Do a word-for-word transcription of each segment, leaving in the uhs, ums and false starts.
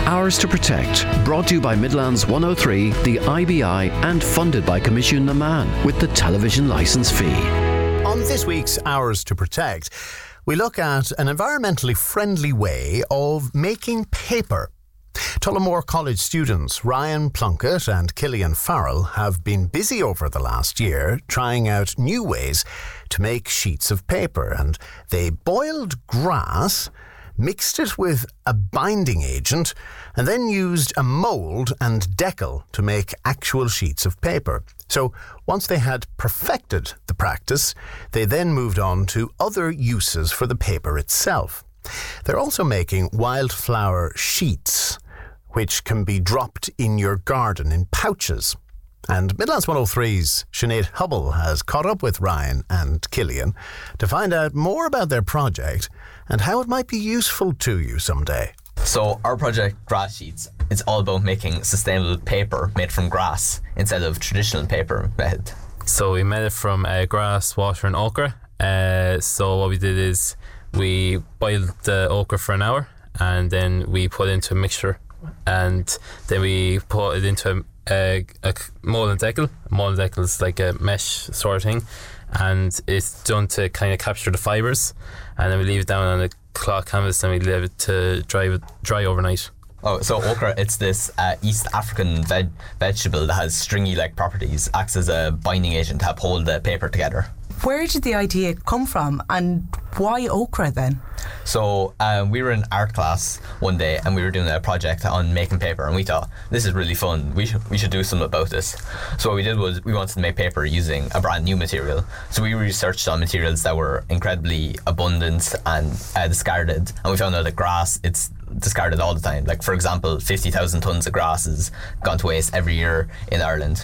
Ours to Protect, brought to you by Midlands one oh three, the I B I, and funded by Commission na Man with the television licence fee. On this week's Ours to Protect, we look at an environmentally friendly way of making paper. Tullamore College students Ryan Plunkett and Killian Farrell have been busy over the last year trying out new ways to make sheets of paper, and they boiled grass, mixed it with a binding agent, and then used a mould and decal to make actual sheets of paper. So once they had perfected the practice, they then moved on to other uses for the paper itself. They're also making wildflower sheets, which can be dropped in your garden in pouches. And Midlands one oh three's Sinead Hubble has caught up with Ryan and Killian to find out more about their project and how it might be useful to you someday. So our project, Grass Sheets, it's all about making sustainable paper made from grass instead of traditional paper method. So we made it from uh, grass, water and ochre. Uh, so what we did is we boiled the ochre for an hour and then we put it into a mixture, and then we put it into a, a, a mold and decal. A mold and decal is like a mesh sort of thing, and it's done to kind of capture the fibres, and then we leave it down on a cloth canvas and we leave it to dry dry overnight. Oh, so ochre, it's this uh, East African veg- vegetable that has stringy-like properties, acts as a binding agent to help hold the paper together. Where did the idea come from, and why ochre then? So um, we were in art class one day and we were doing a project on making paper, and we thought, this is really fun, we should, we should do something about this. So what we did was we wanted to make paper using a brand new material. So we researched on materials that were incredibly abundant and uh, discarded, and we found out that grass, it's discarded all the time. Like, for example, fifty thousand tonnes of grass has gone to waste every year in Ireland.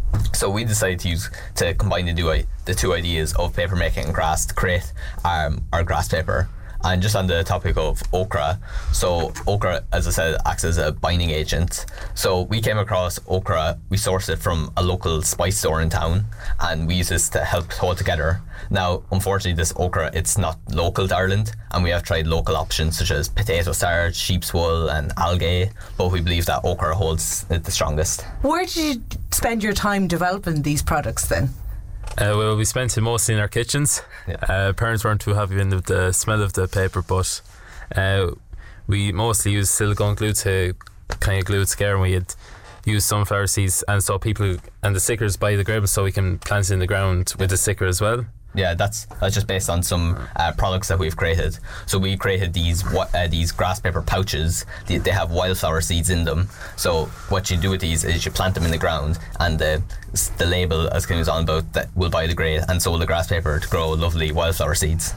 So we decided to use to combine the two, the two ideas of paper making and grass to create um, our grass paper. And just on the topic of ochre, so ochre, as I said, acts as a binding agent. So we came across ochre, we sourced it from a local spice store in town, and we use this to help hold together. Now, unfortunately, this ochre, it's not local to Ireland, and we have tried local options such as potato starch, sheep's wool and algae, but we believe that ochre holds it the strongest. Where did you spend your time developing these products then? Uh, well, we spent it mostly in our kitchens. Yeah. Uh, parents weren't too happy with the smell of the paper, but uh, we mostly used silicone glue to kind of glue it together, and we had used sunflower seeds, and so people and the stickers by the grable, so we can plant it in the ground with the sticker as well. Yeah, that's that's just based on some uh, products that we've created. So we created these uh, these grass paper pouches. They, they have wildflower seeds in them. So what you do with these is you plant them in the ground, and the the label, as Kim was on about, that will biodegrade, and so will the grass paper to grow lovely wildflower seeds.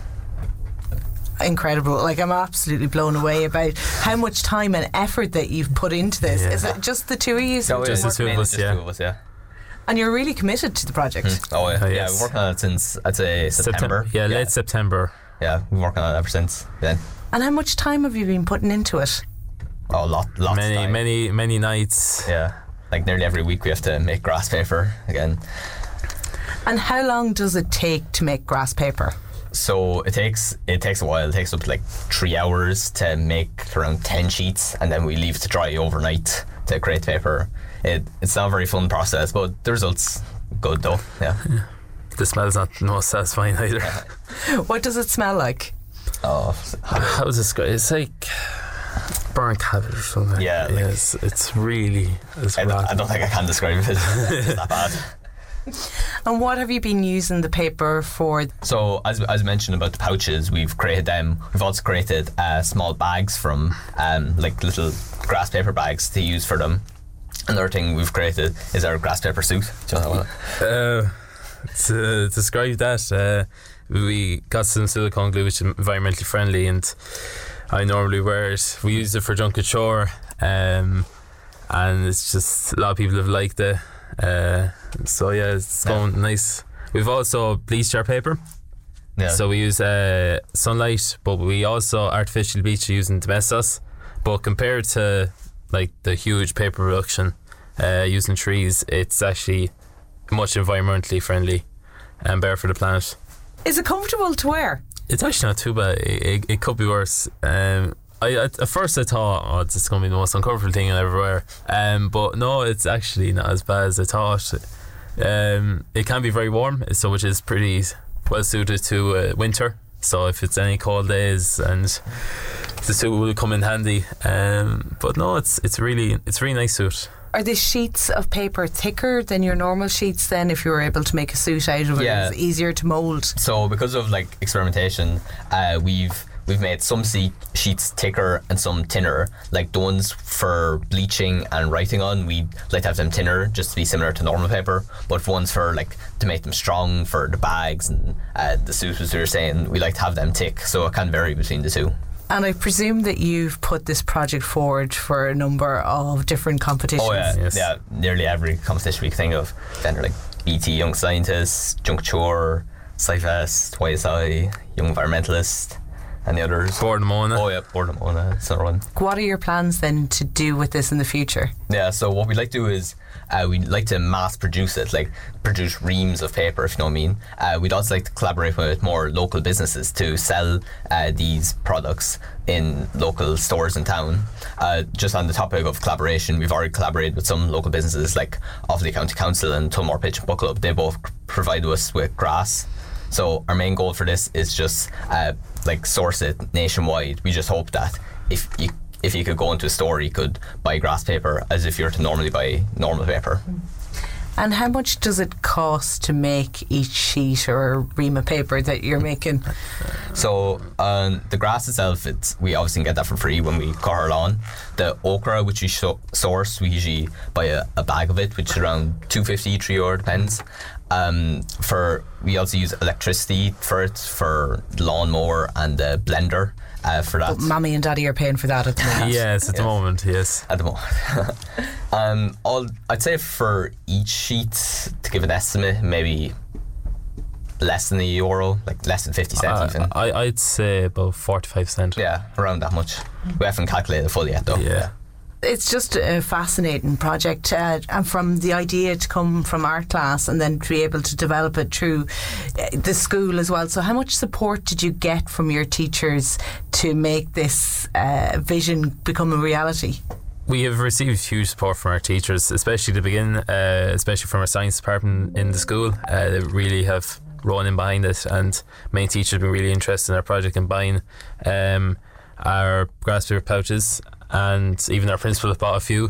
Incredible. Like, I'm absolutely blown away about how much time and effort that you've put into this. Yeah. Is it just the two of you? So just the two of us, just yeah. two of us, yeah. And you're really committed to the project. Mm. Oh yeah, Oh, yeah. yes. We've worked on it since, I'd say, September. Septem- yeah, yeah, late September. Yeah, we've worked on it ever since then. And how much time have you been putting into it? Oh, lot, lots Many, of time. many, many nights. Yeah, like nearly every week we have to make grass paper again. And how long does it take to make grass paper? So it takes it takes a while. It takes up to like three hours to make around ten sheets, and then we leave it to dry overnight to create paper. It it's not a very fun process, but the result's good though. Yeah. Yeah. The smell's not the most satisfying either. What does it smell like? Oh, How does this go? It's like burnt cabbage or something. Yeah, like- yes, it's really. It's I, don't, I rotten. don't think I can describe it. It's that bad. And what have you been using the paper for? So as as mentioned about the pouches, we've created them. We've also created uh, small bags from um, like little grass paper bags to use for them. Another thing we've created is our grass paper suit. Do you know that Uh, to describe that, uh, we got some silicone glue which is environmentally friendly, and I normally wear it. We use it for Junket Shore, um, and it's just a lot of people have liked it. Uh, so yeah, it's going yeah. nice. We've also bleached our paper. Yeah. So we use uh, sunlight, but we also artificially bleach using Domestos. But compared to like the huge paper production uh, using trees, it's actually much environmentally friendly and better for the planet. Is it comfortable to wear? It's actually not too bad. It, it, it could be worse. Um, I at, at first I thought, oh, it's going to be the most uncomfortable thing everywhere. Um, but no, it's actually not as bad as I thought. Um, it can be very warm, so which is pretty well suited to uh, winter. So if it's any cold days, and the suit will come in handy. Um, but no, it's it's really it's a really nice suit. Are the sheets of paper thicker than your normal sheets then, if you were able to make a suit out of it? Yeah. Is it easier to mould? So because of like experimentation, uh, we've we've made some se- sheets thicker and some thinner. Like the ones for bleaching and writing on, we like to have them thinner just to be similar to normal paper. But for ones for like to make them strong for the bags and uh, the suits, as we were saying, we like to have them thick. So it can vary between the two. And I presume that you've put this project forward for a number of different competitions. Oh yeah, Yes. yeah. Nearly every competition we can think of. Then like B T Young Scientist, Juncture, SciFest, Y S I, Young Environmentalist, and the others. Boardmona. Oh yeah, Boardmona. That's another one. What are your plans then to do with this in the future? Yeah. So what we like to do is uh, we'd like to mass produce it, like produce reams of paper, if you know what I mean. Uh, we'd also like to collaborate with more local businesses to sell uh, these products in local stores in town. Uh, just on the topic of collaboration, we've already collaborated with some local businesses like Offaly County Council and Tullamore Pitch and Book Club. They both provide us with grass. So our main goal for this is just uh, like source it nationwide. We just hope that if you if you could go into a store, you could buy grass paper as if you were to normally buy normal paper. And how much does it cost to make each sheet or ream of paper that you're making? So um, the grass itself, it's we obviously can get that for free when we cut our lawn. The okra, which we so- source, we usually buy a, a bag of it, which is around two fifty, three euro, depends. Um, for we also use electricity for it, for the lawnmower and the blender uh, for that. But Mommy and Daddy are paying for that at the moment. Yes, at the Yes. moment, yes. At the moment. um, all, I'd say for each sheet, to give an estimate, maybe less than a euro, like less than fifty cents Uh, even. I, I'd say about forty-five cent. Yeah, around that much. We haven't calculated it fully yet though. Yeah. It's just a fascinating project, uh, and from the idea to come from art class and then to be able to develop it through uh, the school as well. So how much support did you get from your teachers to make this uh, vision become a reality? We have received huge support from our teachers, especially to begin, uh, especially from our science department in the school. Uh, they really have run in behind it, and many teachers have been really interested in our project and buying um, our grass paper pouches, and even our principal has bought a few.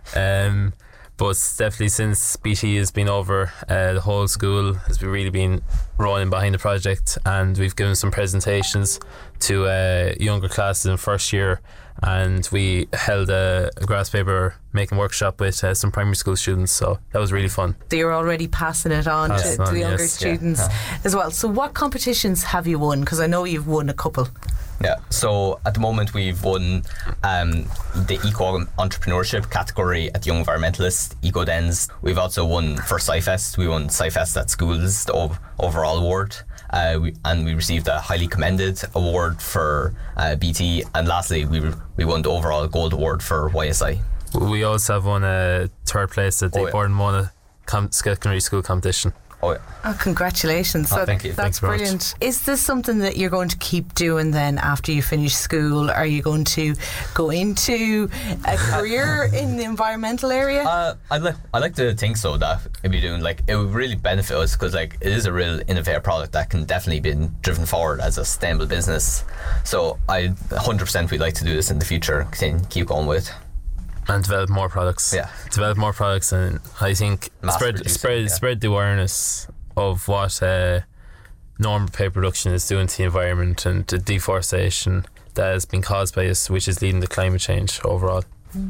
Um, but definitely since B T has been over, uh, the whole school has been really been running behind the project, and we've given some presentations to uh, younger classes in first year, and we held a, a grass paper making workshop with uh, some primary school students, so that was really fun. So you're already passing it on to, Passing to on, the younger yes. students Yeah. as well. So what competitions have you won? Because I know you've won a couple. Yeah, so at the moment we've won um, the Eco Entrepreneurship category at the Young Environmentalist, Eco Dens. We've also won for SciFest. We won SciFest at schools, the ov- overall award. Uh, we, and we received a highly commended award for uh, B T. And lastly, we re- we won the overall gold award for Y S I. We also have won a third place at the Oh, yeah. Boardmona com- secondary school competition. Oh yeah. Oh, congratulations. Oh, So thank you. That's Thanks very much. brilliant. Is this something that you're going to keep doing then after you finish school? Are you going to go into a career in the environmental area? Uh, I'd like I like to think so, that it'd be doing like it would really benefit us, because like it is a real innovative product that can definitely be driven forward as a sustainable business. So I one hundred percent we'd like to do this in the future, continue, keep going with. And develop more products. Yeah. Develop more products, and I think Mass spread producing, spread yeah. spread the awareness of what uh, normal paper production is doing to the environment and the deforestation that has been caused by us, which is leading to climate change overall.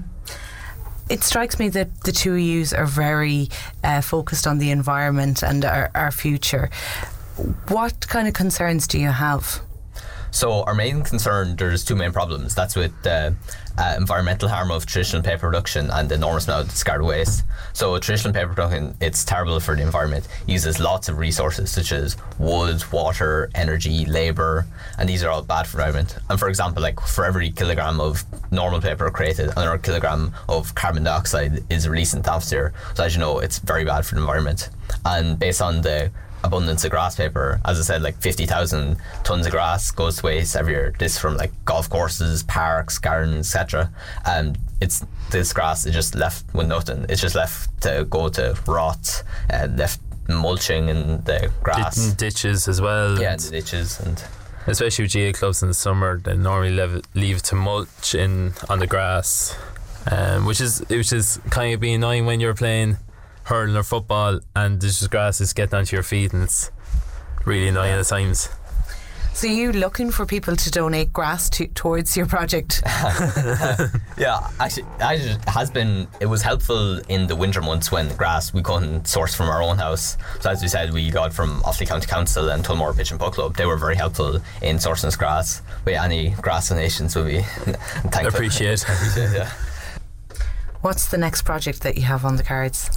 It strikes me that the two of you are very uh, focused on the environment and our, our future. What kind of concerns do you have? So our main concern, there's two main problems. That's with the uh, environmental harm of traditional paper production and the enormous amount of discarded waste. So traditional paper production, it's terrible for the environment. It uses lots of resources such as wood, water, energy, labour, and these are all bad for the environment. And for example, like for every kilogram of normal paper created, another kilogram of carbon dioxide is released into the atmosphere. So as you know, it's very bad for the environment. And based on the abundance of grass paper. As I said, like fifty thousand tons of grass goes to waste every year. This from like golf courses, parks, gardens, et cetera. And it's this grass is just left with nothing. It's just left to go to rot, uh, left mulching in the grass, D- ditches as well. Yeah, the ditches, and especially with G A A clubs in the summer, they normally leave, leave to mulch in on the grass, um, which is which is kind of be annoying when you're playing hurling or football and there's just grass is getting onto your feet, and it's really annoying at times. So you looking for people to donate grass to, towards your project? Yeah, actually, it has been. It was helpful in the winter months when the grass we couldn't source from our own house. So as we said, we got from Offaly County Council and Tullamore Pitch and Puck Club. They were very helpful in sourcing this grass. But yeah, any grass donations would be thankful. Appreciate. Appreciate, yeah. What's the next project that you have on the cards?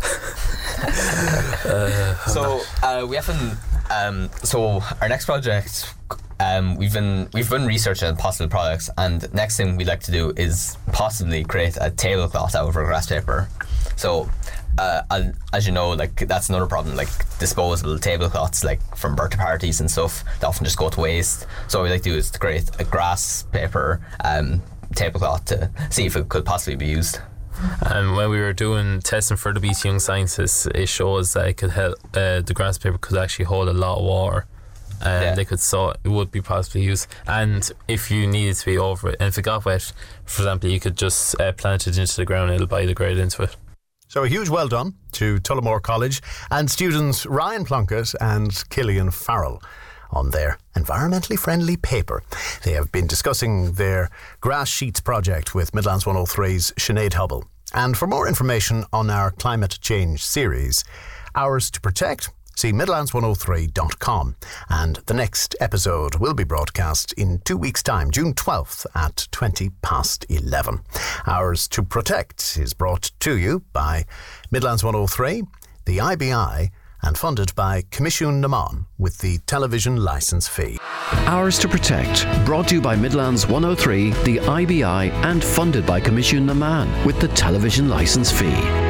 uh, so uh, we haven't. Um, so our next project. Um, we've been we've been researching possible products, and the next thing we'd like to do is possibly create a tablecloth out of our grass paper. So, uh, as you know, like that's another problem. Like disposable tablecloths, like from birthday parties and stuff, they often just go to waste. So what we'd like to do is to create a grass paper um, tablecloth to see if it could possibly be used. And when we were doing testing for the B T Young Scientists, it shows that it could help. Uh, the grass paper could actually hold a lot of water. And yeah. they could so it would be possibly used, and if you needed to be over it, and if it got wet, for example, you could just uh, plant it into the ground and it'll biodegrade into it. So a huge well done to Tullamore College and students Ryan Plunkett and Killian Farrell on their environmentally friendly paper. They have been discussing their grass sheets project with Midlands one oh three's Sinead Hubble. And for more information on our climate change series, Hours to Protect, see midlands one oh three dot com, and the next episode will be broadcast in two weeks' time, June twelfth at twenty past eleven. Hours to Protect is brought to you by Midlands one oh three, the I B I, and funded by Commission Naman with the television licence fee. Hours to Protect, brought to you by Midlands one oh three, the I B I, and funded by Commission Naman with the television licence fee.